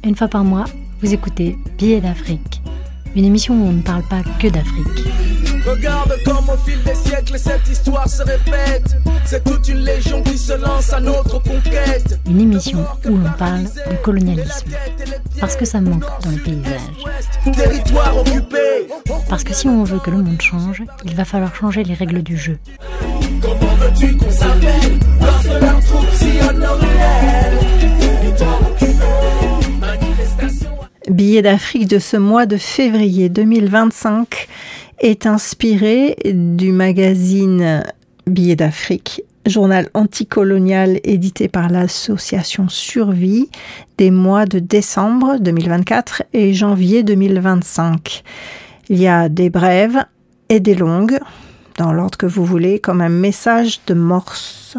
Une fois par mois, vous écoutez Billets d'Afrique, une émission où on ne parle pas que d'Afrique. Regarde comme au fil des siècles cette histoire se répète. C'est toute une légion qui se lance à notre conquête. Une émission où l'on parle de colonialisme. Parce que ça manque dans le paysage. Territoire occupé. Parce que si on veut que le monde change, il va falloir changer les règles du jeu. Comment veux-tu qu'on s'appelle lorsque leurs troupes sillonnent nos ruelles? Territoire occupé. Manifestation. Billet d'Afrique de ce mois de février 2025 est inspiré du magazine Billet d'Afrique, journal anticolonial édité par l'association Survie des mois de décembre 2024 et janvier 2025. Il y a des brèves et des longues, dans l'ordre que vous voulez, comme un message de morse.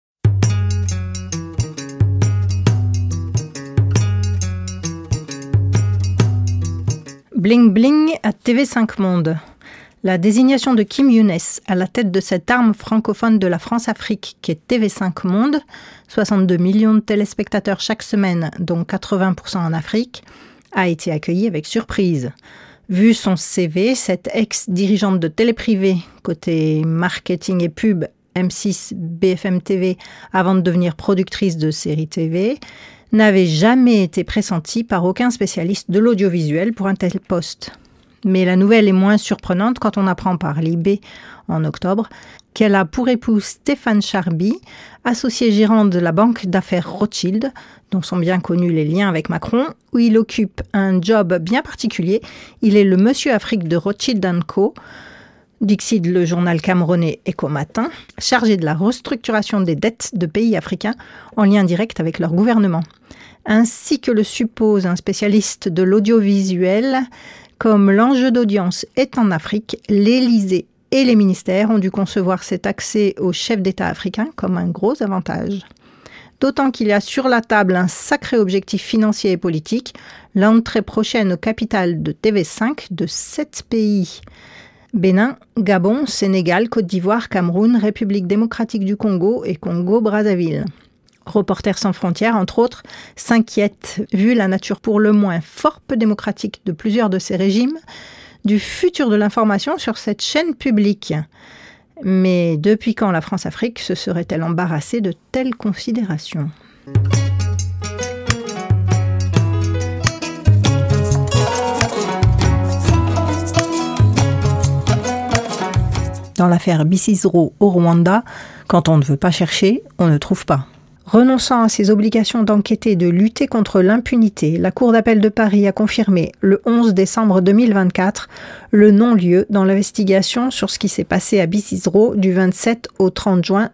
Bling bling à TV5 Monde. La désignation de Kim Younes à la tête de cette arme francophone de la France-Afrique qui est TV5 Monde, 62 millions de téléspectateurs chaque semaine, dont 80% en Afrique, a été accueillie avec surprise. Vu son CV, cette ex-dirigeante de télé privée, côté marketing et pub, M6, BFM TV, avant de devenir productrice de séries TV, n'avait jamais été pressentie par aucun spécialiste de l'audiovisuel pour un tel poste. Mais la nouvelle est moins surprenante quand on apprend par Libé, en octobre, qu'elle a pour époux Stéphane Charby, associé gérant de la banque d'affaires Rothschild, dont sont bien connus les liens avec Macron, où il occupe un job bien particulier. Il est le monsieur Afrique de Rothschild & Co., Dixit, le journal camerounais Éco-Matin, chargé de la restructuration des dettes de pays africains en lien direct avec leur gouvernement. Ainsi que le suppose un spécialiste de l'audiovisuel, comme l'enjeu d'audience est en Afrique, l'Élysée et les ministères ont dû concevoir cet accès aux chefs d'État africains comme un gros avantage. D'autant qu'il y a sur la table un sacré objectif financier et politique, l'entrée prochaine au capital de TV5 de 7 pays. Bénin, Gabon, Sénégal, Côte d'Ivoire, Cameroun, République démocratique du Congo et Congo-Brazzaville. Reporters sans frontières, entre autres, s'inquiètent, vu la nature pour le moins fort peu démocratique de plusieurs de ces régimes, du futur de l'information sur cette chaîne publique. Mais depuis quand la France-Afrique se serait-elle embarrassée de telles considérations ? Dans l'affaire Bisisro au Rwanda, quand on ne veut pas chercher, on ne trouve pas. Renonçant à ses obligations d'enquêter et de lutter contre l'impunité, la Cour d'appel de Paris a confirmé le 11 décembre 2024 le non-lieu dans l'investigation sur ce qui s'est passé à Bisisro du 27 au 30 juin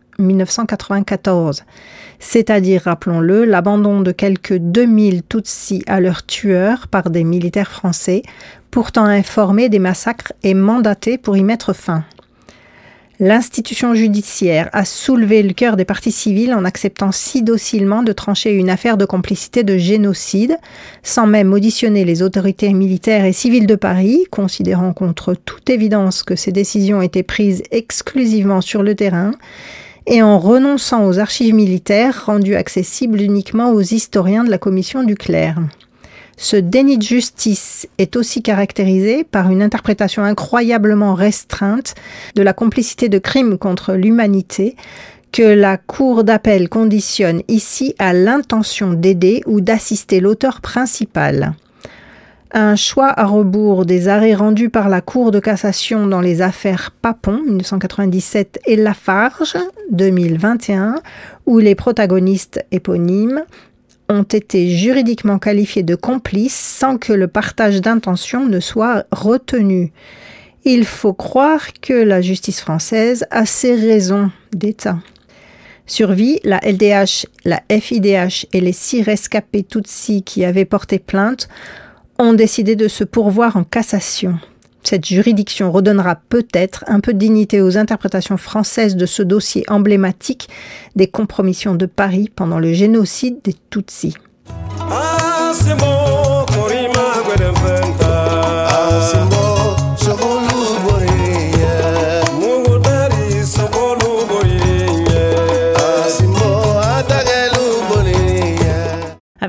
1994. C'est-à-dire, rappelons-le, l'abandon de quelques 2000 Tutsis à leurs tueurs par des militaires français, pourtant informés des massacres et mandatés pour y mettre fin. L'institution judiciaire a soulevé le cœur des parties civiles en acceptant si docilement de trancher une affaire de complicité de génocide, sans même auditionner les autorités militaires et civiles de Paris, considérant contre toute évidence que ces décisions étaient prises exclusivement sur le terrain, et en renonçant aux archives militaires rendues accessibles uniquement aux historiens de la commission du clerc. Ce déni de justice est aussi caractérisé par une interprétation incroyablement restreinte de la complicité de crimes contre l'humanité que la Cour d'appel conditionne ici à l'intention d'aider ou d'assister l'auteur principal. Un choix à rebours des arrêts rendus par la Cour de cassation dans les affaires Papon, 1997, et Lafarge, 2021, où les protagonistes éponymes ont été juridiquement qualifiés de complices sans que le partage d'intention ne soit retenu. Il faut croire que la justice française a ses raisons d'État. Survie, la LDH, la FIDH et les 6 rescapés Tutsis qui avaient porté plainte ont décidé de se pourvoir en cassation. Cette juridiction redonnera peut-être un peu de dignité aux interprétations françaises de ce dossier emblématique des compromissions de Paris pendant le génocide des Tutsis.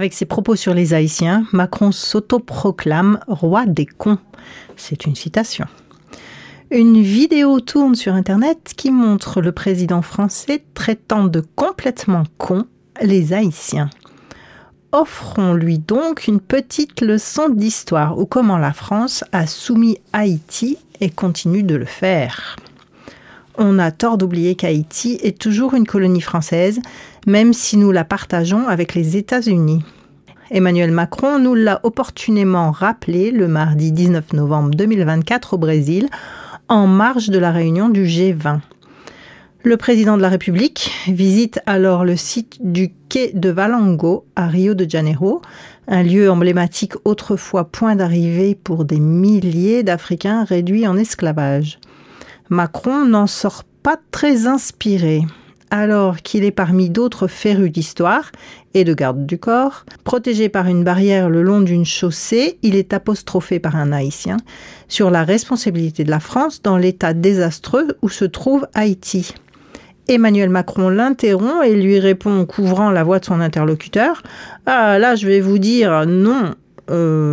Avec ses propos sur les Haïtiens, Macron s'autoproclame roi des cons. C'est une citation. Une vidéo tourne sur Internet qui montre le président français traitant de complètement cons les Haïtiens. Offrons-lui donc une petite leçon d'histoire ou comment la France a soumis Haïti et continue de le faire. On a tort d'oublier qu'Haïti est toujours une colonie française, même si nous la partageons avec les États-Unis. Emmanuel Macron nous l'a opportunément rappelé le mardi 19 novembre 2024 au Brésil, en marge de la réunion du G20. Le président de la République visite alors le site du quai de Valongo à Rio de Janeiro, un lieu emblématique autrefois point d'arrivée pour des milliers d'Africains réduits en esclavage. Macron n'en sort pas très inspiré, alors qu'il est parmi d'autres férus d'histoire et de garde du corps. Protégé par une barrière le long d'une chaussée, il est apostrophé par un Haïtien sur la responsabilité de la France dans l'état désastreux où se trouve Haïti. Emmanuel Macron l'interrompt et lui répond, couvrant la voix de son interlocuteur, « Ah, là, je vais vous dire non, écoutez-moi. »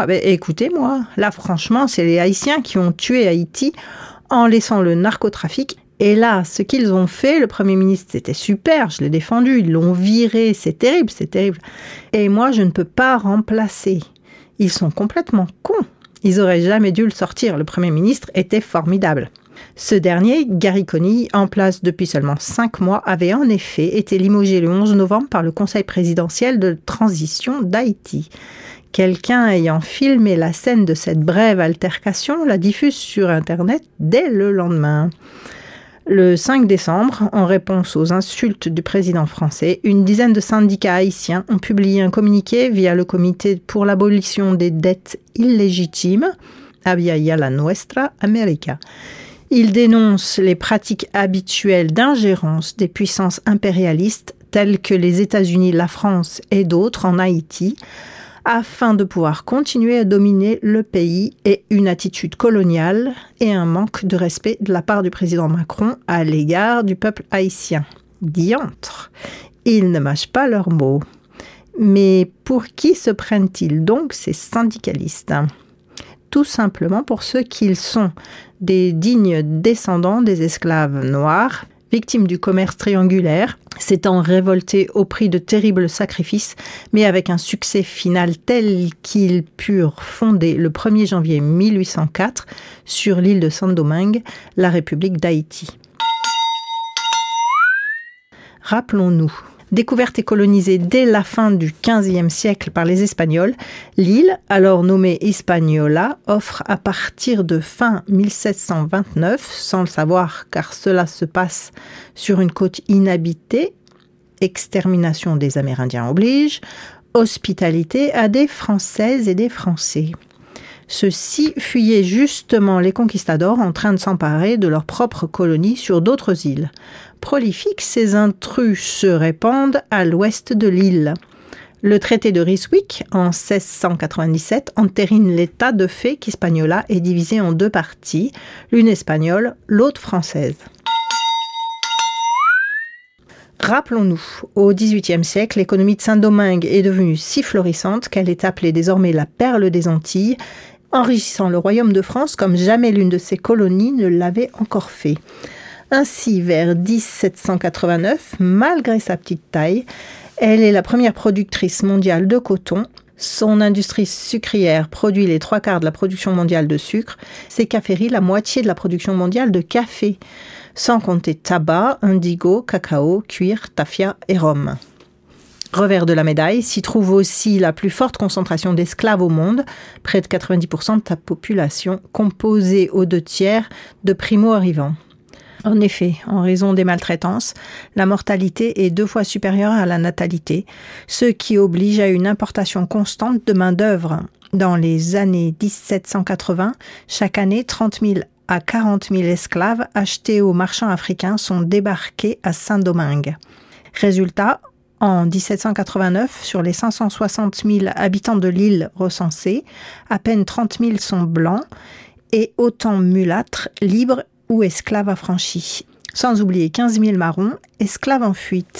Écoutez-moi, là, franchement, c'est les Haïtiens qui ont tué Haïti en laissant le narcotrafic. Et là, ce qu'ils ont fait, le Premier ministre, c'était super, je l'ai défendu, ils l'ont viré, c'est terrible, c'est terrible. Et moi, je ne peux pas remplacer. Ils sont complètement cons. Ils auraient jamais dû le sortir. Le Premier ministre était formidable. Ce dernier, Gary Conille, en place depuis seulement 5 mois, avait en effet été limogé le 11 novembre par le Conseil présidentiel de transition d'Haïti. Quelqu'un ayant filmé la scène de cette brève altercation la diffuse sur Internet dès le lendemain. Le 5 décembre, en réponse aux insultes du président français, une dizaine de syndicats haïtiens ont publié un communiqué via le Comité pour l'abolition des dettes illégitimes, Había la Nuestra América. Ils dénoncent les pratiques habituelles d'ingérence des puissances impérialistes telles que les États-Unis, la France et d'autres en Haïti, afin de pouvoir continuer à dominer le pays, et une attitude coloniale et un manque de respect de la part du président Macron à l'égard du peuple haïtien. Diantre, ils ne mâchent pas leurs mots. Mais pour qui se prennent-ils donc ces syndicalistes ? Tout simplement pour ceux qu'ils sont, des dignes descendants des esclaves noirs, victimes du commerce triangulaire, s'étant révoltés au prix de terribles sacrifices, mais avec un succès final tel qu'ils purent fonder le 1er janvier 1804 sur l'île de Saint-Domingue, la République d'Haïti. Rappelons-nous, découverte et colonisée dès la fin du XVe siècle par les Espagnols, l'île, alors nommée Hispaniola, offre à partir de fin 1729, sans le savoir car cela se passe sur une côte inhabitée, extermination des Amérindiens oblige, hospitalité à des Françaises et des Français. Ceux-ci fuyaient justement les conquistadors en train de s'emparer de leur propre colonie sur d'autres îles. Prolifiques, ces intrus se répandent à l'ouest de l'île. Le traité de Ryswick, en 1697, entérine l'état de fait qu'Hispaniola est divisée en 2 parties, l'une espagnole, l'autre française. Rappelons-nous, au XVIIIe siècle, l'économie de Saint-Domingue est devenue si florissante qu'elle est appelée désormais la perle des Antilles, enrichissant le royaume de France comme jamais l'une de ses colonies ne l'avait encore fait. Ainsi, vers 1789, malgré sa petite taille, elle est la première productrice mondiale de coton. Son industrie sucrière produit les 3/4 de la production mondiale de sucre, ses caféeries la moitié de la production mondiale de café, sans compter tabac, indigo, cacao, cuir, tafia et rhum. Revers de la médaille, s'y trouve aussi la plus forte concentration d'esclaves au monde, près de 90% de sa population, composée aux 2/3 de primo-arrivants. En effet, en raison des maltraitances, la mortalité est 2 fois supérieure à la natalité, ce qui oblige à une importation constante de main-d'œuvre. Dans les années 1780, chaque année, 30 000 à 40 000 esclaves achetés aux marchands africains sont débarqués à Saint-Domingue. Résultat, en 1789, sur les 560 000 habitants de l'île recensés, à peine 30 000 sont blancs et autant mulâtres, libres ou esclaves affranchis. Sans oublier 15 000 marrons, esclaves en fuite.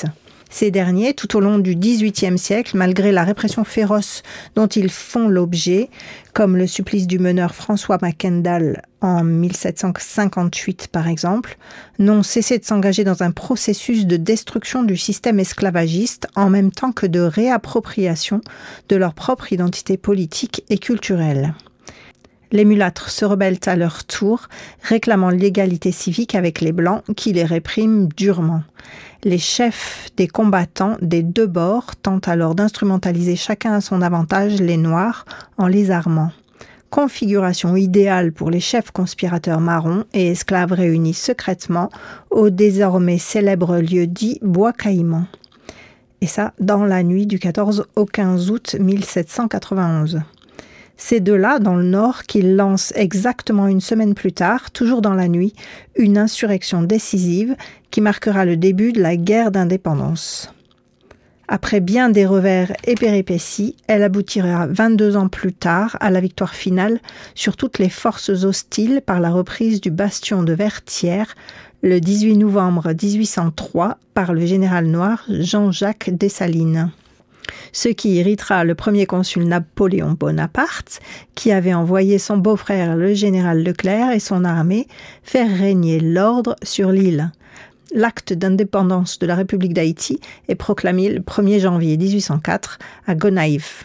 Ces derniers, tout au long du XVIIIe siècle, malgré la répression féroce dont ils font l'objet, comme le supplice du meneur François Mackendal en 1758 par exemple, n'ont cessé de s'engager dans un processus de destruction du système esclavagiste en même temps que de réappropriation de leur propre identité politique et culturelle. Les mulâtres se rebellent à leur tour, réclamant l'égalité civique avec les Blancs qui les répriment durement. Les chefs des combattants des deux bords tentent alors d'instrumentaliser chacun à son avantage les Noirs en les armant. Configuration idéale pour les chefs conspirateurs marrons et esclaves réunis secrètement au désormais célèbre lieu dit Bois Caïman. Et ça, dans la nuit du 14 au 15 août 1791. C'est de là, dans le Nord, qu'ils lancent exactement une semaine plus tard, toujours dans la nuit, une insurrection décisive qui marquera le début de la guerre d'indépendance. Après bien des revers et péripéties, elle aboutira 22 ans plus tard à la victoire finale sur toutes les forces hostiles par la reprise du bastion de Vertières le 18 novembre 1803 par le général noir Jean-Jacques Dessalines. Ce qui irritera le premier consul Napoléon Bonaparte, qui avait envoyé son beau-frère le général Leclerc et son armée faire régner l'ordre sur l'île. L'acte d'indépendance de la République d'Haïti est proclamé le 1er janvier 1804 à Gonaïves.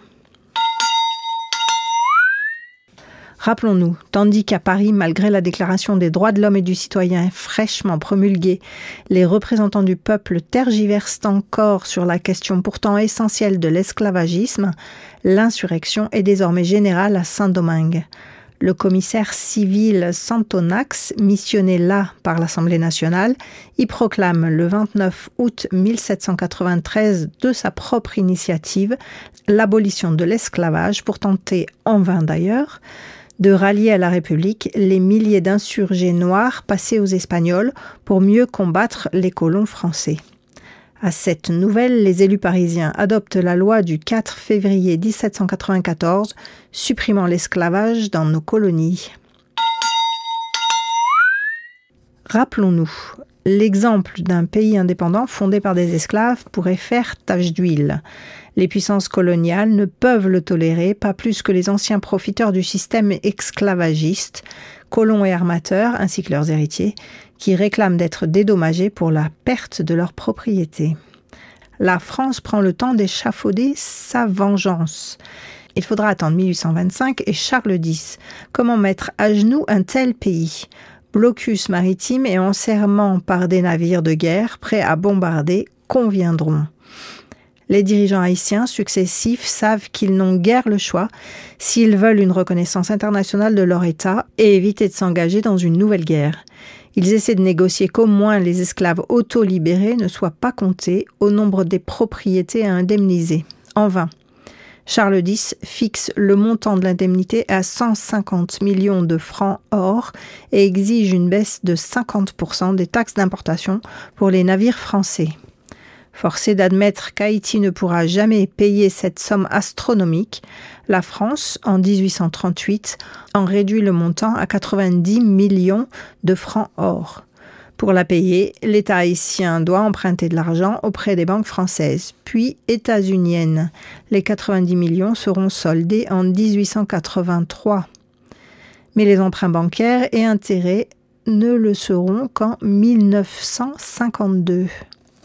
Rappelons-nous, tandis qu'à Paris, malgré la Déclaration des droits de l'homme et du citoyen fraîchement promulguée, les représentants du peuple tergiversent encore sur la question pourtant essentielle de l'esclavagisme, l'insurrection est désormais générale à Saint-Domingue. Le commissaire civil Santonax, missionné là par l'Assemblée nationale, y proclame le 29 août 1793 de sa propre initiative l'abolition de l'esclavage pour tenter, en vain d'ailleurs, de rallier à la République les milliers d'insurgés noirs passés aux Espagnols pour mieux combattre les colons français. À cette nouvelle, les élus parisiens adoptent la loi du 4 février 1794, supprimant l'esclavage dans nos colonies. Rappelons-nous, l'exemple d'un pays indépendant fondé par des esclaves pourrait faire tache d'huile. Les puissances coloniales ne peuvent le tolérer, pas plus que les anciens profiteurs du système esclavagiste, colons et armateurs, ainsi que leurs héritiers, qui réclament d'être dédommagés pour la perte de leurs propriétés. La France prend le temps d'échafauder sa vengeance. Il faudra attendre 1825 et Charles X. Comment mettre à genoux un tel pays ? Blocus maritime et enserrement par des navires de guerre prêts à bombarder conviendront. Les dirigeants haïtiens successifs savent qu'ils n'ont guère le choix s'ils veulent une reconnaissance internationale de leur État et éviter de s'engager dans une nouvelle guerre. Ils essaient de négocier qu'au moins les esclaves auto-libérés ne soient pas comptés au nombre des propriétés à indemniser. En vain. Charles X fixe le montant de l'indemnité à 150 millions de francs or et exige une baisse de 50% des taxes d'importation pour les navires français. Forcé d'admettre qu'Haïti ne pourra jamais payer cette somme astronomique, la France, en 1838, en réduit le montant à 90 millions de francs or. Pour la payer, l'État haïtien doit emprunter de l'argent auprès des banques françaises, puis états-uniennes. Les 90 millions seront soldés en 1883. Mais les emprunts bancaires et intérêts ne le seront qu'en 1952.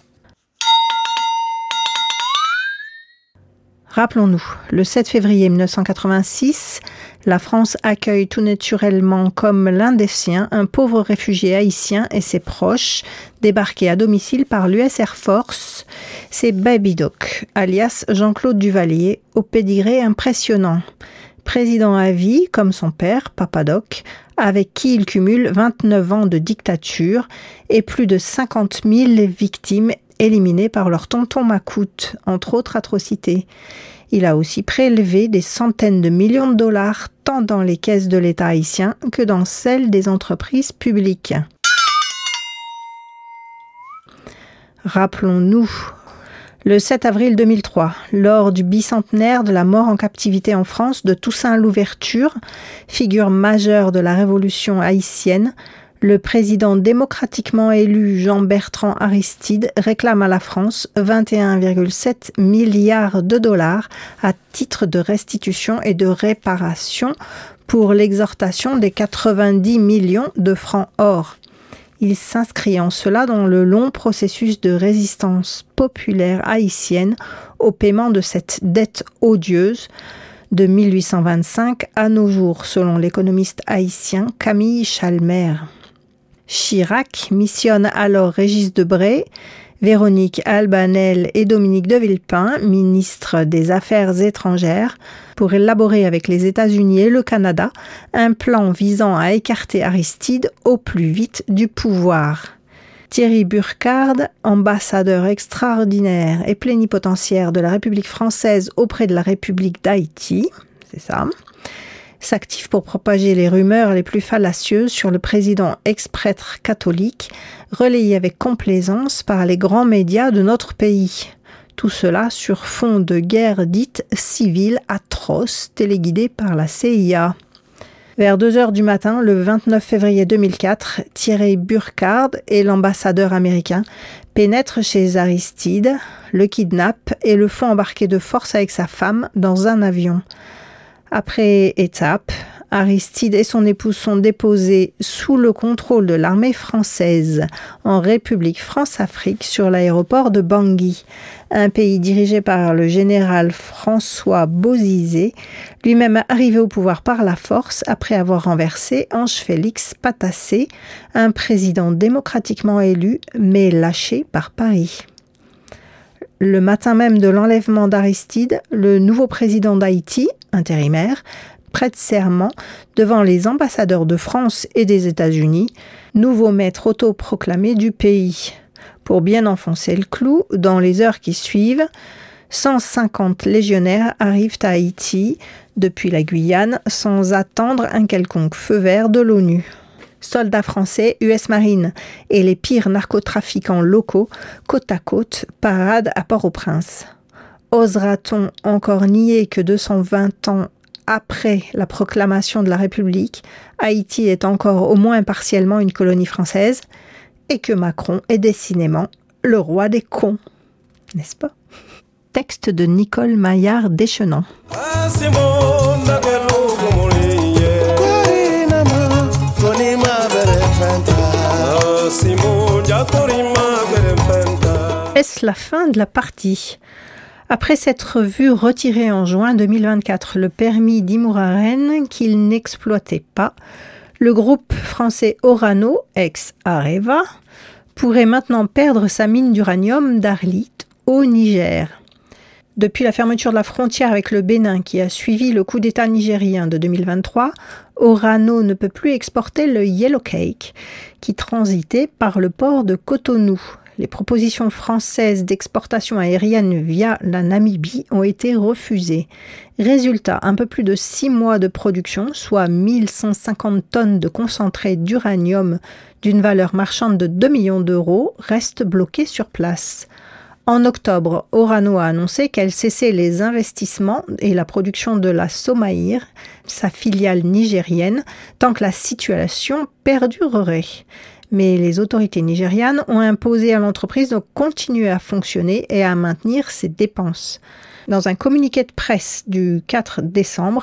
Rappelons-nous, le 7 février 1986, la France accueille tout naturellement comme l'un des siens un pauvre réfugié haïtien et ses proches débarqués à domicile par l'US Air Force. C'est Baby Doc, alias Jean-Claude Duvalier, au pédigré impressionnant. Président à vie, comme son père, Papa Doc, avec qui il cumule 29 ans de dictature et plus de 50 000 victimes éliminés par leur tonton Macoute, entre autres atrocités. Il a aussi prélevé des centaines de millions de dollars, tant dans les caisses de l'État haïtien que dans celles des entreprises publiques. Rappelons-nous, le 7 avril 2003, lors du bicentenaire de la mort en captivité en France de Toussaint Louverture, figure majeure de la révolution haïtienne, Le président démocratiquement élu Jean-Bertrand Aristide réclame à la France 21,7 milliards de dollars à titre de restitution et de réparation pour l'exhortation des 90 millions de francs or. Il s'inscrit en cela dans le long processus de résistance populaire haïtienne au paiement de cette dette odieuse de 1825 à nos jours, selon l'économiste haïtien Camille Chalmer. Chirac missionne alors Régis Debray, Véronique Albanel et Dominique de Villepin, ministres des Affaires étrangères, pour élaborer avec les États-Unis et le Canada un plan visant à écarter Aristide au plus vite du pouvoir. Thierry Burkhard, ambassadeur extraordinaire et plénipotentiaire de la République française auprès de la République d'Haïti, c'est ça, s'active pour propager les rumeurs les plus fallacieuses sur le président ex-prêtre catholique, relayées avec complaisance par les grands médias de notre pays. Tout cela sur fond de guerre dite civile atroce, téléguidée par la CIA. Vers 2h du matin, le 29 février 2004, Thierry Burkhard et l'ambassadeur américain pénètrent chez Aristide, le kidnappent et le font embarquer de force avec sa femme dans un avion. Après étape, Aristide et son épouse sont déposés sous le contrôle de l'armée française en République France-Afrique sur l'aéroport de Bangui, un pays dirigé par le général François Bozizé, lui-même arrivé au pouvoir par la force après avoir renversé Ange-Félix Patassé, un président démocratiquement élu mais lâché par Paris. Le matin même de l'enlèvement d'Aristide, le nouveau président d'Haïti, intérimaire, prête serment devant les ambassadeurs de France et des États-Unis, nouveau maître autoproclamé du pays. Pour bien enfoncer le clou, dans les heures qui suivent, 150 légionnaires arrivent à Haïti, depuis la Guyane, sans attendre un quelconque feu vert de l'ONU. Soldats français, US Marines et les pires narcotrafiquants locaux, côte à côte, paradent à Port-au-Prince. Osera-t-on encore nier que 220 ans après la proclamation de la République, Haïti est encore au moins partiellement une colonie française et que Macron est décidément le roi des cons, n'est-ce pas? Texte de Nicole Maillard Deschenant. Est-ce la fin de la partie? Après s'être vu retirer en juin 2024 le permis d'Imouraren qu'il n'exploitait pas, le groupe français Orano, ex-Areva, pourrait maintenant perdre sa mine d'uranium d'Arlit au Niger. Depuis la fermeture de la frontière avec le Bénin qui a suivi le coup d'État nigérien de 2023, Orano ne peut plus exporter le Yellow Cake qui transitait par le port de Cotonou. Les propositions françaises d'exportation aérienne via la Namibie ont été refusées. Résultat, un peu plus de 6 mois de production, soit 1150 tonnes de concentré d'uranium d'une valeur marchande de 2 millions d'euros, restent bloquées sur place. En octobre, Orano a annoncé qu'elle cessait les investissements et la production de la Somaïr, sa filiale nigérienne, tant que la situation perdurerait. Mais les autorités nigérianes ont imposé à l'entreprise de continuer à fonctionner et à maintenir ses dépenses. Dans un communiqué de presse du 4 décembre,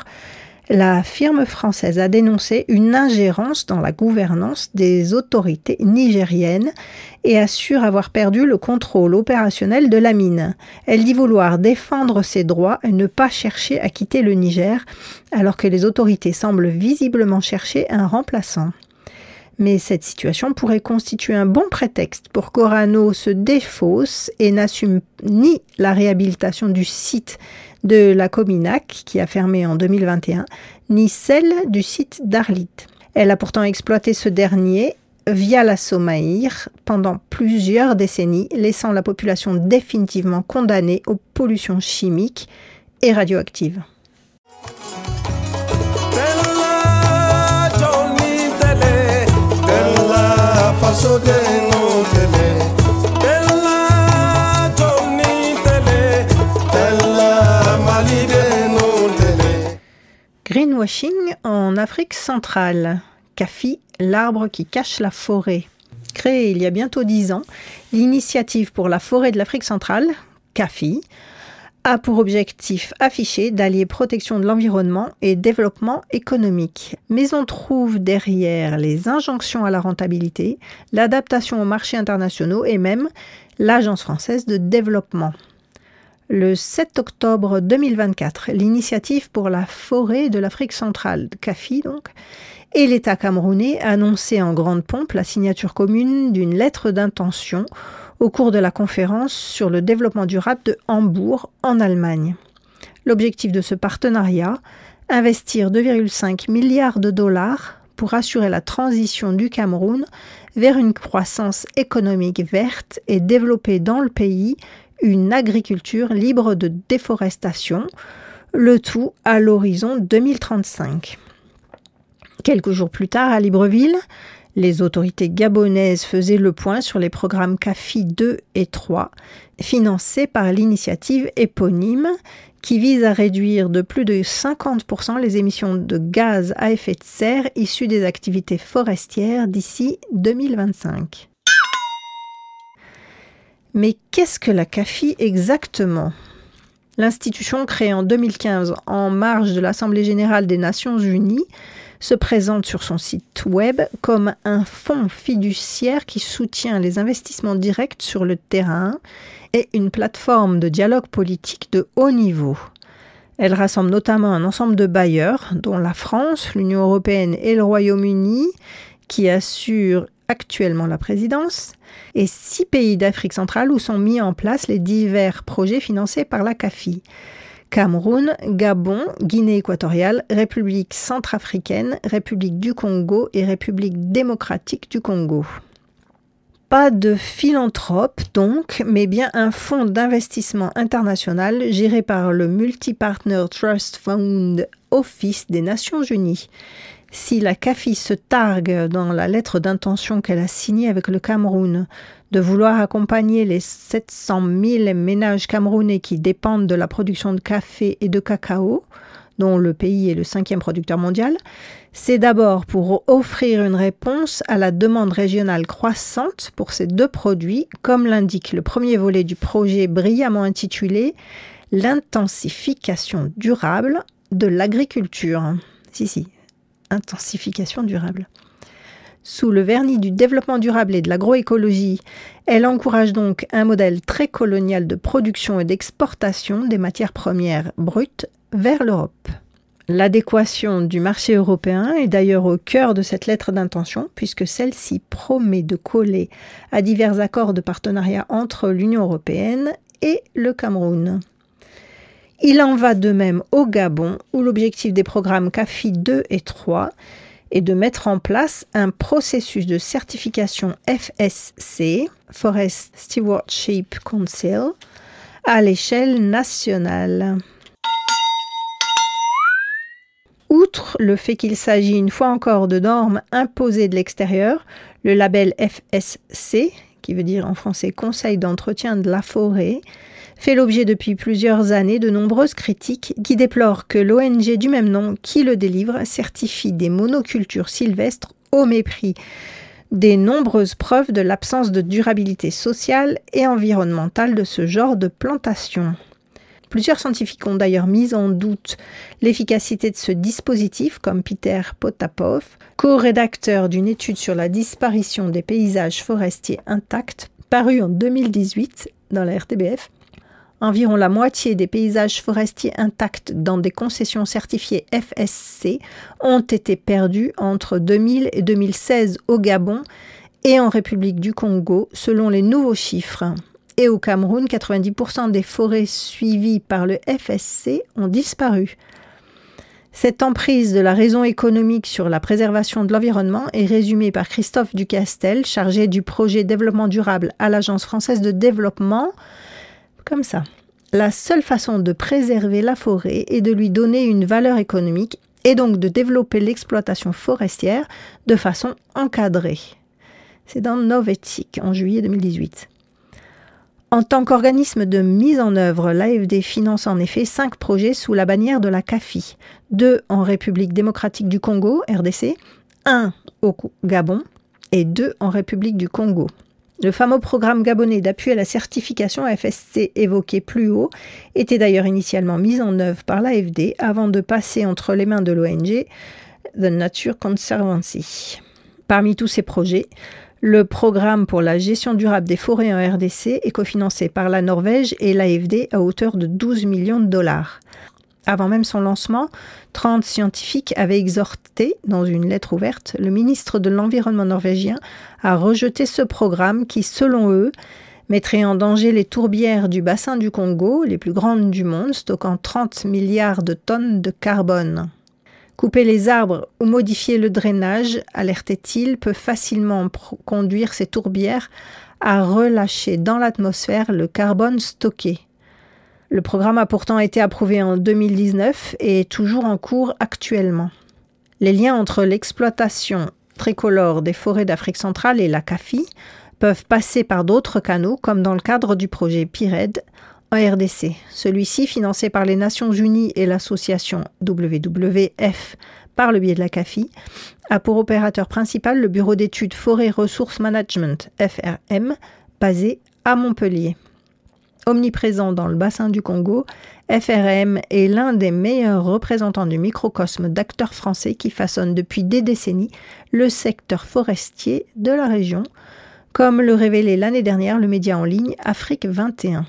la firme française a dénoncé une ingérence dans la gouvernance des autorités nigériennes et assure avoir perdu le contrôle opérationnel de la mine. Elle dit vouloir défendre ses droits et ne pas chercher à quitter le Niger, alors que les autorités semblent visiblement chercher un remplaçant. Mais cette situation pourrait constituer un bon prétexte pour qu'Orano se défausse et n'assume ni la réhabilitation du site de la Cominac, qui a fermé en 2021, ni celle du site d'Arlit. Elle a pourtant exploité ce dernier via la Somaïr pendant plusieurs décennies, laissant la population définitivement condamnée aux pollutions chimiques et radioactives. Greenwashing en Afrique centrale. CAFI l'arbre qui cache la forêt. Créée il y a bientôt 10 ans, l'initiative pour la forêt de l'Afrique centrale, CAFI, a pour objectif affiché d'allier protection de l'environnement et développement économique. Mais on trouve derrière les injonctions à la rentabilité, l'adaptation aux marchés internationaux et même l'Agence française de développement. Le 7 octobre 2024, l'initiative pour la forêt de l'Afrique centrale, CAFI donc, et l'État camerounais a annoncé en grande pompe la signature commune d'une lettre d'intention au cours de la conférence sur le développement durable de Hambourg, en Allemagne. L'objectif de ce partenariat, investir 2,5 milliards de dollars pour assurer la transition du Cameroun vers une croissance économique verte et développer dans le pays une agriculture libre de déforestation, le tout à l'horizon 2035. Quelques jours plus tard, à Libreville, les autorités gabonaises faisaient le point sur les programmes CAFI 2 et 3, financés par l'initiative éponyme qui vise à réduire de plus de 50% les émissions de gaz à effet de serre issues des activités forestières d'ici 2025. Mais qu'est-ce que la CAFI exactement ? L'institution créée en 2015 en marge de l'Assemblée générale des Nations unies se présente sur son site web comme un fonds fiduciaire qui soutient les investissements directs sur le terrain et une plateforme de dialogue politique de haut niveau. Elle rassemble notamment un ensemble de bailleurs, dont la France, l'Union européenne et le Royaume-Uni, qui assurent actuellement la présidence, et 6 pays d'Afrique centrale où sont mis en place les divers projets financés par la CAFI. Cameroun, Gabon, Guinée équatoriale, République centrafricaine, République du Congo et République démocratique du Congo. Pas de philanthrope donc, mais bien un fonds d'investissement international géré par le Multi-Partner Trust Fund Office des Nations Unies. Si la CAFI se targue dans la lettre d'intention qu'elle a signée avec le Cameroun de vouloir accompagner les 700 000 ménages camerounais qui dépendent de la production de café et de cacao, dont le pays est le 5e producteur mondial, c'est d'abord pour offrir une réponse à la demande régionale croissante pour ces 2 produits, comme l'indique le premier volet du projet brillamment intitulé « L'intensification durable de l'agriculture ». Intensification durable. Sous le vernis du développement durable et de l'agroécologie, elle encourage donc un modèle très colonial de production et d'exportation des matières premières brutes vers l'Europe. L'adéquation du marché européen est d'ailleurs au cœur de cette lettre d'intention, puisque celle-ci promet de coller à divers accords de partenariat entre l'Union européenne et le Cameroun. Il en va de même au Gabon, où l'objectif des programmes CAFI 2 et 3 est de mettre en place un processus de certification FSC, Forest Stewardship Council, à l'échelle nationale. Outre le fait qu'il s'agit une fois encore de normes imposées de l'extérieur, le label FSC, qui veut dire en français Conseil d'entretien de la forêt, fait l'objet depuis plusieurs années de nombreuses critiques qui déplorent que l'ONG du même nom qui le délivre certifie des monocultures sylvestres au mépris des nombreuses preuves de l'absence de durabilité sociale et environnementale de ce genre de plantation. Plusieurs scientifiques ont d'ailleurs mis en doute l'efficacité de ce dispositif, comme Peter Potapov, co-rédacteur d'une étude sur la disparition des paysages forestiers intacts, parue en 2018 dans la RTBF. Environ la moitié des paysages forestiers intacts dans des concessions certifiées FSC ont été perdus entre 2000 et 2016 au Gabon et en République du Congo, selon les nouveaux chiffres. Et au Cameroun, 90% des forêts suivies par le FSC ont disparu. Cette emprise de la raison économique sur la préservation de l'environnement est résumée par Christophe Ducastel, chargé du projet développement durable à l'Agence française de développement, comme ça. La seule façon de préserver la forêt est de lui donner une valeur économique et donc de développer l'exploitation forestière de façon encadrée. C'est dans Novetic en juillet 2018. En tant qu'organisme de mise en œuvre, l'AFD finance en effet 5 projets sous la bannière de la CAFI, 2 en République démocratique du Congo, RDC, 1 au Gabon et 2 en République du Congo. Le fameux programme gabonais d'appui à la certification FSC évoqué plus haut était d'ailleurs initialement mis en œuvre par l'AFD avant de passer entre les mains de l'ONG The Nature Conservancy. Parmi tous ces projets, le programme pour la gestion durable des forêts en RDC est cofinancé par la Norvège et l'AFD à hauteur de 12 millions de dollars. Avant même son lancement, 30 scientifiques avaient exhorté, dans une lettre ouverte, le ministre de l'Environnement norvégien à rejeter ce programme qui, selon eux, mettrait en danger les tourbières du bassin du Congo, les plus grandes du monde, stockant 30 milliards de tonnes de carbone. Couper les arbres ou modifier le drainage, alertait-il, peut facilement conduire ces tourbières à relâcher dans l'atmosphère le carbone stocké. Le programme a pourtant été approuvé en 2019 et est toujours en cours actuellement. Les liens entre l'exploitation tricolore des forêts d'Afrique centrale et la CAFI peuvent passer par d'autres canaux, comme dans le cadre du projet PIRED en RDC. Celui-ci, financé par les Nations Unies et l'association WWF par le biais de la CAFI, a pour opérateur principal le Bureau d'études Forêt Resource Management, FRM, basé à Montpellier. Omniprésent dans le bassin du Congo, FRM est l'un des meilleurs représentants du microcosme d'acteurs français qui façonnent depuis des décennies le secteur forestier de la région, comme le révélait l'année dernière le média en ligne Afrique 21.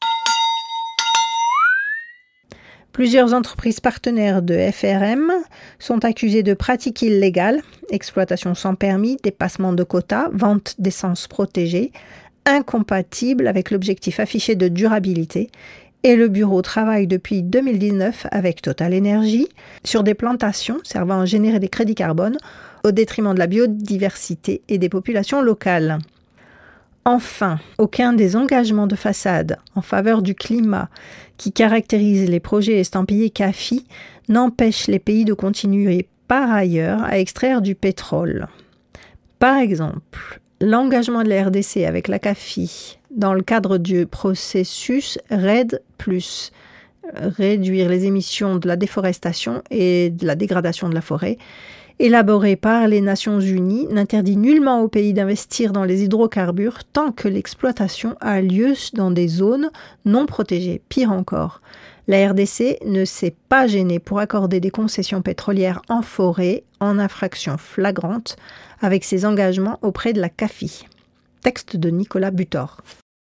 Plusieurs entreprises partenaires de FRM sont accusées de pratiques illégales, exploitation sans permis, dépassement de quotas, vente d'essences protégées, incompatible avec l'objectif affiché de durabilité, et le bureau travaille depuis 2019 avec Total Energy sur des plantations servant à générer des crédits carbone au détriment de la biodiversité et des populations locales. Enfin, aucun des engagements de façade en faveur du climat qui caractérisent les projets estampillés CAFI n'empêche les pays de continuer par ailleurs à extraire du pétrole. Par exemple, l'engagement de la RDC avec la CAFI dans le cadre du processus REDD+, réduire les émissions de la déforestation et de la dégradation de la forêt, élaboré par les Nations Unies, n'interdit nullement aux pays d'investir dans les hydrocarbures tant que l'exploitation a lieu dans des zones non protégées. Pire encore, la RDC ne s'est pas gênée pour accorder des concessions pétrolières en forêt en infraction flagrante avec ses engagements auprès de la CAFI. Texte de Nicolas Butor.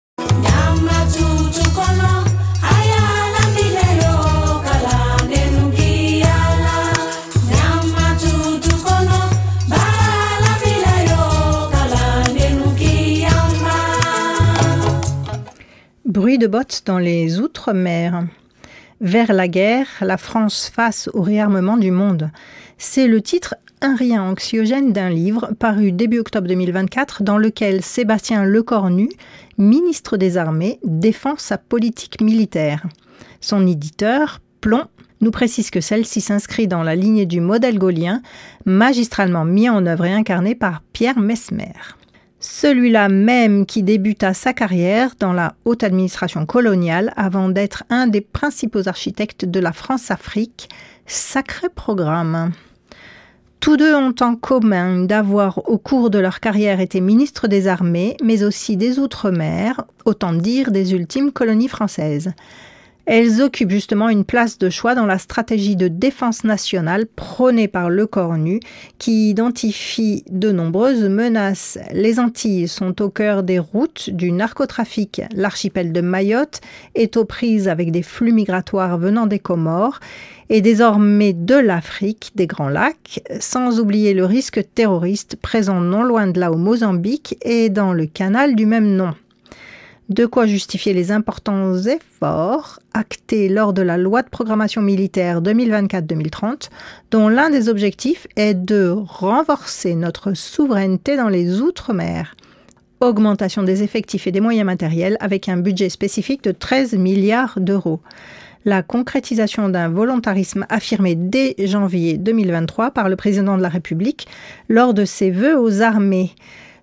Bruit de bottes dans les Outre-mer. Vers la guerre, la France face au réarmement du monde. C'est le titre un rien anxiogène d'un livre paru début octobre 2024 dans lequel Sébastien Lecornu, ministre des Armées, défend sa politique militaire. Son éditeur, Plomb, nous précise que celle-ci s'inscrit dans la lignée du modèle gaulien, magistralement mis en œuvre et incarné par Pierre Messmer. Celui-là même qui débuta sa carrière dans la haute administration coloniale avant d'être un des principaux architectes de la France-Afrique. Sacré programme. Tous deux ont en commun d'avoir au cours de leur carrière été ministres des armées, mais aussi des Outre-mer, autant dire des ultimes colonies françaises. Elles occupent justement une place de choix dans la stratégie de défense nationale prônée par Lecornu, qui identifie de nombreuses menaces. Les Antilles sont au cœur des routes du narcotrafic. L'archipel de Mayotte est aux prises avec des flux migratoires venant des Comores et désormais de l'Afrique, des Grands Lacs, sans oublier le risque terroriste présent non loin de là au Mozambique et dans le canal du même nom. De quoi justifier les importants efforts actés lors de la loi de programmation militaire 2024-2030, dont l'un des objectifs est de renforcer notre souveraineté dans les Outre-mer. Augmentation des effectifs et des moyens matériels avec un budget spécifique de 13 milliards d'euros. La concrétisation d'un volontarisme affirmé dès janvier 2023 par le président de la République lors de ses vœux aux armées.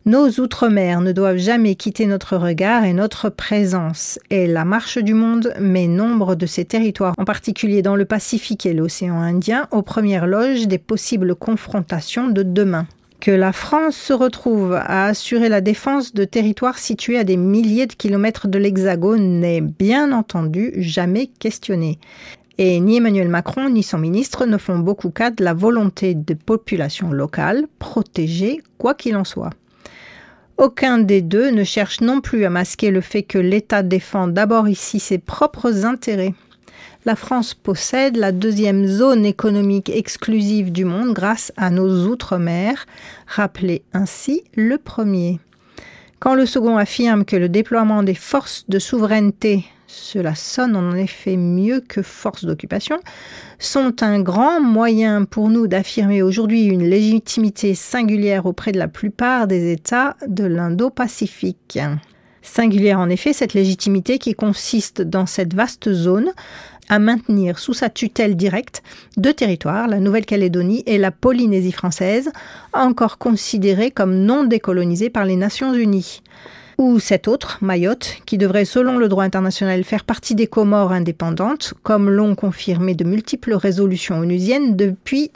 Nos outre-mer ne doivent jamais quitter notre regard et notre présence. Et la marche du monde met nombre de ces territoires, en particulier dans le Pacifique et l'océan Indien, aux premières loges des possibles confrontations de demain. Que la France se retrouve à assurer la défense de territoires situés à des milliers de kilomètres de l'Hexagone n'est bien entendu jamais questionné. Et ni Emmanuel Macron ni son ministre ne font beaucoup cas de la volonté des populations locales protégées, quoi qu'il en soit. Aucun des deux ne cherche non plus à masquer le fait que l'État défend d'abord ici ses propres intérêts. La France possède la deuxième zone économique exclusive du monde grâce à nos outre-mer, rappelé ainsi le premier. Quand le second affirme que le déploiement des forces de souveraineté, cela sonne en effet mieux que force d'occupation, sont un grand moyen pour nous d'affirmer aujourd'hui une légitimité singulière auprès de la plupart des États de l'Indo-Pacifique. Singulière en effet cette légitimité qui consiste dans cette vaste zone à maintenir sous sa tutelle directe deux territoires, la Nouvelle-Calédonie et la Polynésie française, encore considérés comme non décolonisés par les Nations Unies. Ou cet autre, Mayotte, qui devrait selon le droit international faire partie des Comores indépendantes, comme l'ont confirmé de multiples résolutions onusiennes depuis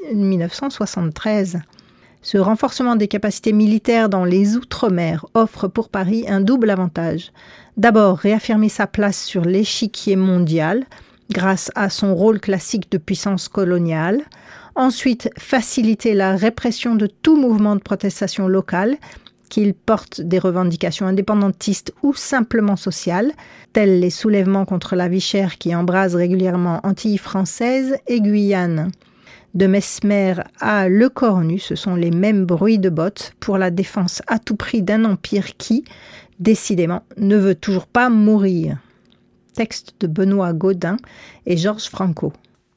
1973. Ce renforcement des capacités militaires dans les Outre-mer offre pour Paris un double avantage. D'abord, réaffirmer sa place sur l'échiquier mondial, grâce à son rôle classique de puissance coloniale. Ensuite, faciliter la répression de tout mouvement de protestation locale, qu'il porte des revendications indépendantistes ou simplement sociales, tels les soulèvements contre la vie chère qui embrasent régulièrement Antilles françaises et Guyane. De Mesmer à Le Cornu, ce sont les mêmes bruits de bottes pour la défense à tout prix d'un empire qui, décidément, ne veut toujours pas mourir. Texte de Benoît Gaudin et Georges Franco.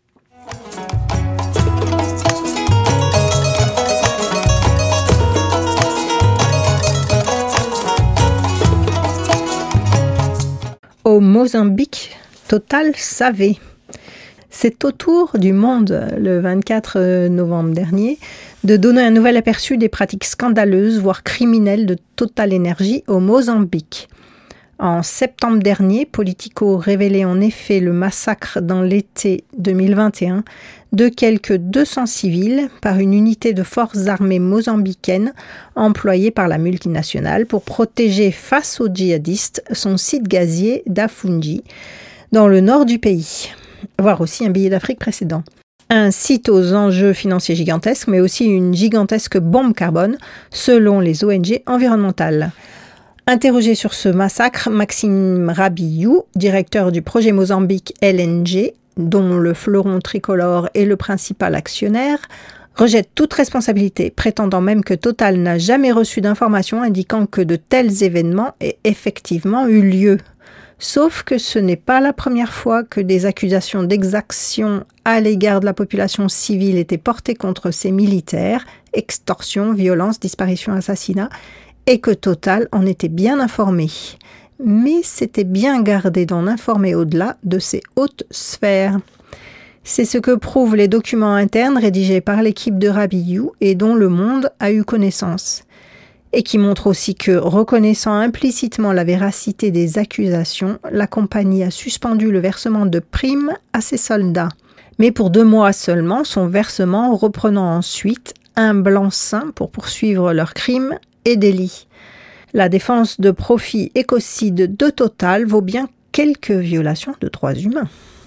Au Mozambique, Total savait. C'est au tour du Monde, le 24 novembre dernier, de donner un nouvel aperçu des pratiques scandaleuses, voire criminelles de Total Energy au Mozambique. En septembre dernier, Politico révélait en effet le massacre dans l'été 2021 de quelques 200 civils par une unité de forces armées mozambicaines employée par la multinationale pour protéger face aux djihadistes son site gazier d'Afungi, dans le nord du pays. Voir aussi un billet d'Afrique précédent. Un site aux enjeux financiers gigantesques, mais aussi une gigantesque bombe carbone, selon les ONG environnementales. Interrogé sur ce massacre, Maxime Rabiou, directeur du projet Mozambique LNG, dont le fleuron tricolore est le principal actionnaire, rejette toute responsabilité, prétendant même que Total n'a jamais reçu d'informations indiquant que de tels événements aient effectivement eu lieu. Sauf que ce n'est pas la première fois que des accusations d'exaction à l'égard de la population civile étaient portées contre ces militaires, extorsion, violence, disparition, assassinat, et que Total en était bien informé. Mais s'était bien gardé d'en informer au-delà de ces hautes sphères. C'est ce que prouvent les documents internes rédigés par l'équipe de Rabiou et dont Le Monde a eu connaissance. Et qui montrent aussi que, reconnaissant implicitement la véracité des accusations, la compagnie a suspendu le versement de primes à ses soldats. Mais pour 2 mois seulement, son versement reprenant ensuite un blanc-seing pour poursuivre leurs crimes et délits. La défense de profit écocide de Total vaut bien quelques violations de droits humains.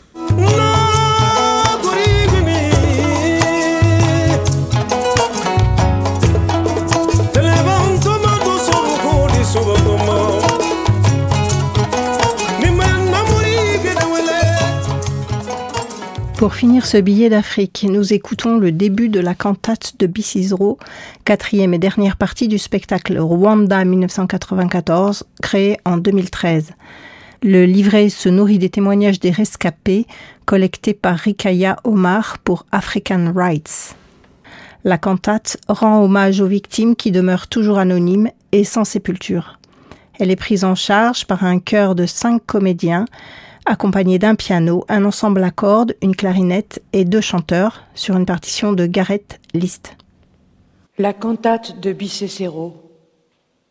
Pour finir ce billet d'Afrique, nous écoutons le début de la cantate de Bisisro, 4e et dernière partie du spectacle Rwanda 1994, créé en 2013. Le livret se nourrit des témoignages des rescapés, collectés par Rikaya Omar pour African Rights. La cantate rend hommage aux victimes qui demeurent toujours anonymes et sans sépulture. Elle est prise en charge par un chœur de 5 comédiens, accompagné d'un piano, un ensemble à cordes, une clarinette et 2 chanteurs sur une partition de Gareth List. La cantate de Bisesero.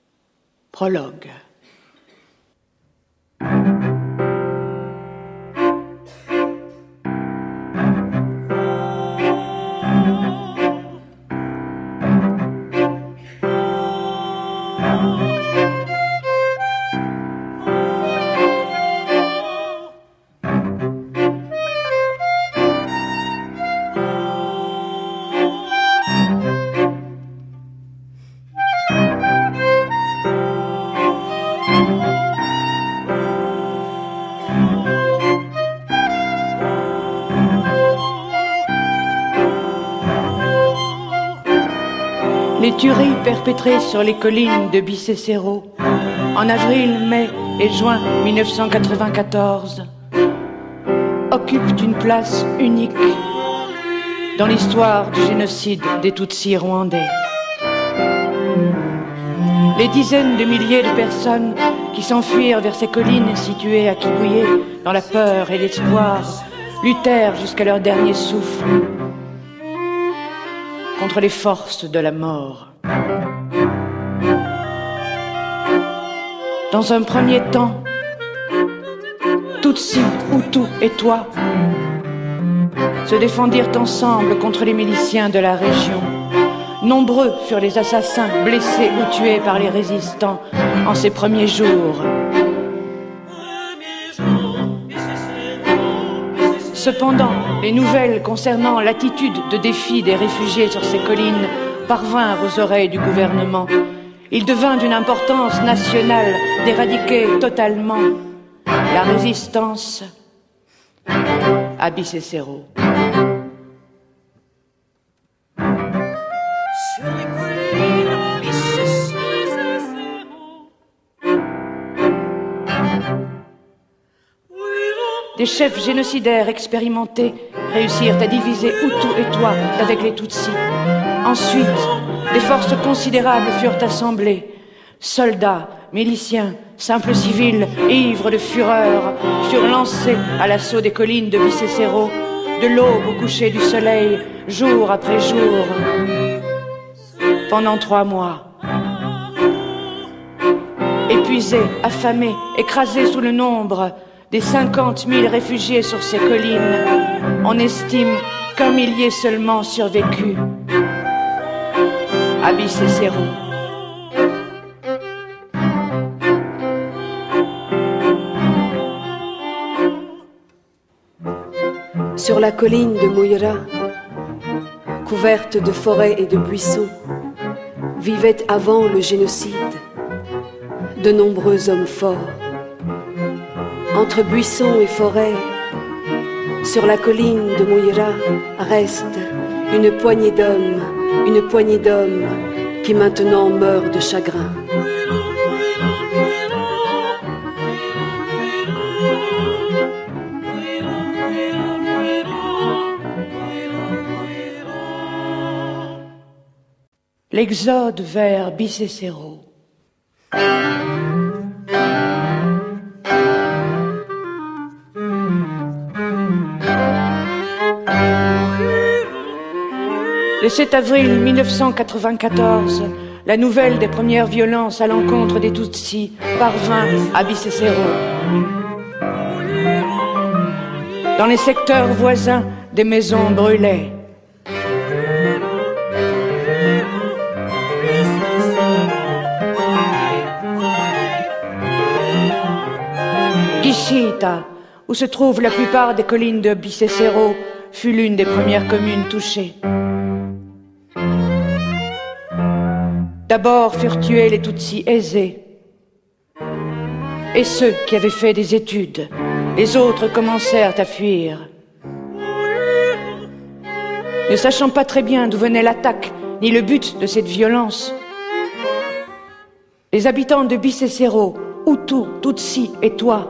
Prologue. Les tueries perpétrées sur les collines de Bicécéro en avril, mai et juin 1994 occupent une place unique dans l'histoire du génocide des Tutsis rwandais. Les dizaines de milliers de personnes qui s'enfuirent vers ces collines situées à Kibuye dans la peur et l'espoir luttèrent jusqu'à leur dernier souffle contre les forces de la mort. Dans un premier temps, Tutsi, Hutu et Twa se défendirent ensemble contre les miliciens de la région. Nombreux furent les assassins blessés ou tués par les résistants en ces premiers jours. Cependant, les nouvelles concernant l'attitude de défi des réfugiés sur ces collines parvinrent aux oreilles du gouvernement. Il devint d'une importance nationale d'éradiquer totalement la résistance à Bicécéro. Des chefs génocidaires expérimentés réussirent à diviser Hutu et Twa avec les Tutsis. Ensuite, des forces considérables furent assemblées. Soldats, miliciens, simples civils, ivres de fureur, furent lancés à l'assaut des collines de Bicécéro, de l'aube au coucher du soleil, jour après jour, pendant 3 mois. Épuisés, affamés, écrasés sous le nombre des 50 000 réfugiés sur ces collines, on estime qu'1 millier seulement survécu à Bicécéro. Sur la colline de Muyira, couverte de forêts et de buissons, vivaient avant le génocide de nombreux hommes forts. Entre buissons et forêts, sur la colline de Muyira reste une poignée d'hommes qui maintenant meurent de chagrin. L'exode vers Bicécéro. Le 7 avril 1994, la nouvelle des premières violences à l'encontre des Tutsis parvint à Bicécéro. Dans les secteurs voisins, des maisons brûlaient. Gishita, où se trouvent la plupart des collines de Bicécéro, fut l'une des premières communes touchées. D'abord furent tués les Tutsis aisés et ceux qui avaient fait des études. Les autres commencèrent à fuir. Ne sachant pas très bien d'où venait l'attaque ni le but de cette violence, les habitants de Bicécéro, Hutu, Tutsi et Twa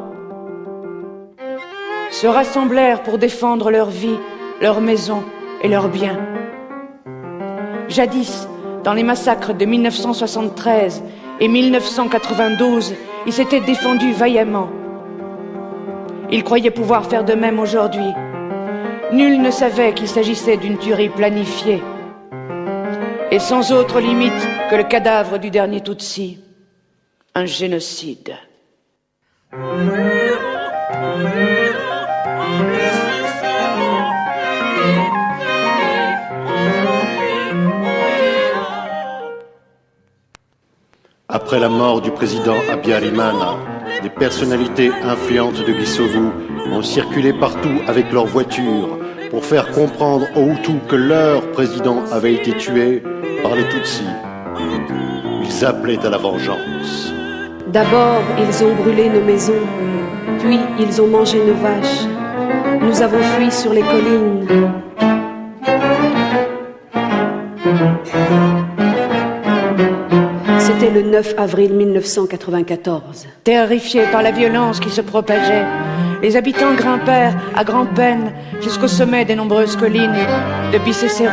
se rassemblèrent pour défendre leur vie, leur maison et leurs biens. Jadis, dans les massacres de 1973 et 1992, ils s'étaient défendus vaillamment. Ils croyaient pouvoir faire de même aujourd'hui. Nul ne savait qu'il s'agissait d'une tuerie planifiée et sans autre limite que le cadavre du dernier Tutsi. un génocide. Après la mort du président Habyarimana, des personnalités influentes de Gisovu ont circulé partout avec leurs voitures pour faire comprendre aux Hutus que leur président avait été tué par les Tutsis. Ils appelaient à la vengeance. D'abord, ils ont brûlé nos maisons, puis ils ont mangé nos vaches. Nous avons fui sur les collines. C'était le 9 avril 1994. Terrifiés par la violence qui se propageait, les habitants grimpèrent à grand-peine jusqu'au sommet des nombreuses collines de Bicécéro.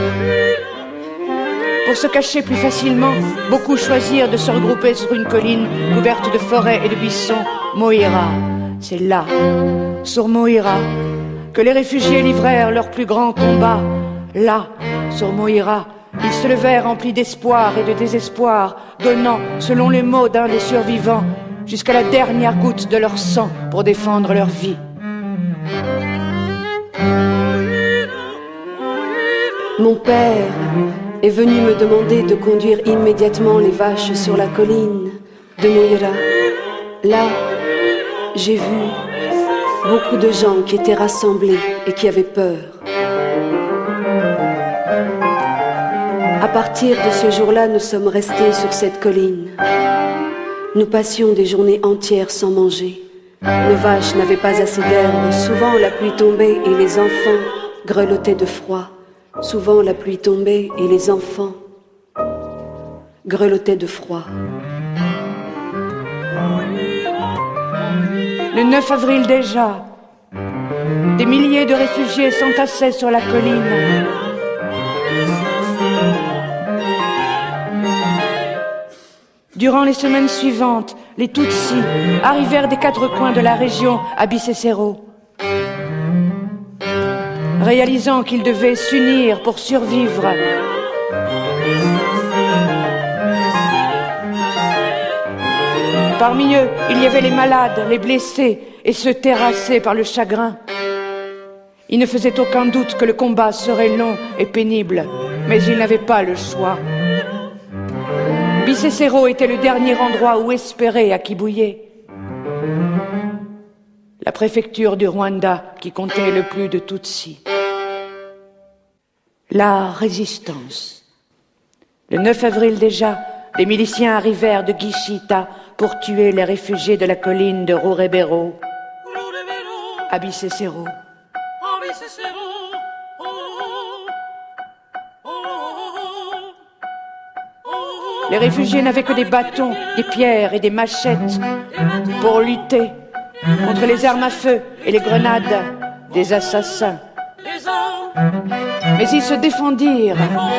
Pour se cacher plus facilement, beaucoup choisirent de se regrouper sur une colline couverte de forêts et de buissons, Moira. C'est là, sur Moira, que les réfugiés livrèrent leur plus grand combat. Là, sur Moira, ils se levèrent remplis d'espoir et de désespoir, donnant, selon les mots d'un des survivants, jusqu'à la dernière goutte de leur sang pour défendre leur vie. Mon père est venu me demander de conduire immédiatement les vaches sur la colline de Moira. Là, j'ai vu beaucoup de gens qui étaient rassemblés et qui avaient peur. À partir de ce jour-là, nous sommes restés sur cette colline. Nous passions des journées entières sans manger. Nos vaches n'avaient pas assez d'herbe. Souvent, la pluie tombait et les enfants grelottaient de froid. Souvent, la pluie tombait et les enfants grelottaient de froid. Le 9 avril déjà, des milliers de réfugiés s'entassaient sur la colline. Durant les semaines suivantes, les Tutsis arrivèrent des quatre coins de la région à Bicécéro. Réalisant qu'ils devaient s'unir pour survivre, parmi eux, il y avait les malades, les blessés et ceux terrassés par le chagrin. Il ne faisait aucun doute que le combat serait long et pénible, mais ils n'avaient pas le choix. Bicécéro était le dernier endroit où espérer Akibouye. La préfecture du Rwanda qui comptait le plus de Tutsis. La résistance. Le 9 avril déjà, des miliciens arrivèrent de Gishita pour tuer les réfugiés de la colline de Rurebero à Bicécéro. Les réfugiés n'avaient que des bâtons, des pierres et des machettes pour lutter contre les armes à feu et les grenades des assassins. Mais ils se défendirent.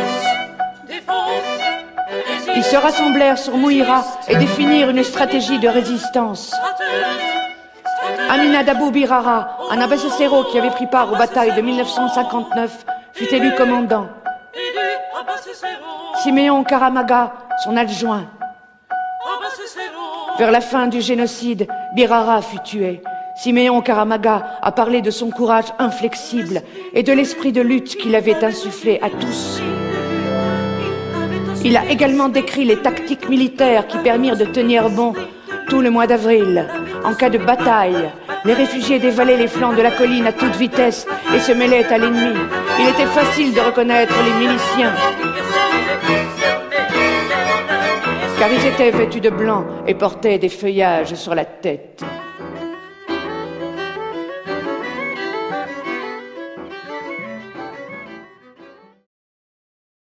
Ils se rassemblèrent sur Mouira et définirent une stratégie de résistance. Amina Dabou Birara, un Abacécéro qui avait pris part aux batailles de 1959, fut élu commandant. Siméon Karamaga, son adjoint. Vers la fin du génocide, Birara fut tué. Siméon Karamaga a parlé de son courage inflexible et de l'esprit de lutte qu'il avait insufflé à tous. Il a également décrit les tactiques militaires qui permirent de tenir bon tout le mois d'avril. En cas de bataille, les réfugiés dévalaient les flancs de la colline à toute vitesse et se mêlaient à l'ennemi. Il était facile de reconnaître les miliciens, car ils étaient vêtus de blanc et portaient des feuillages sur la tête.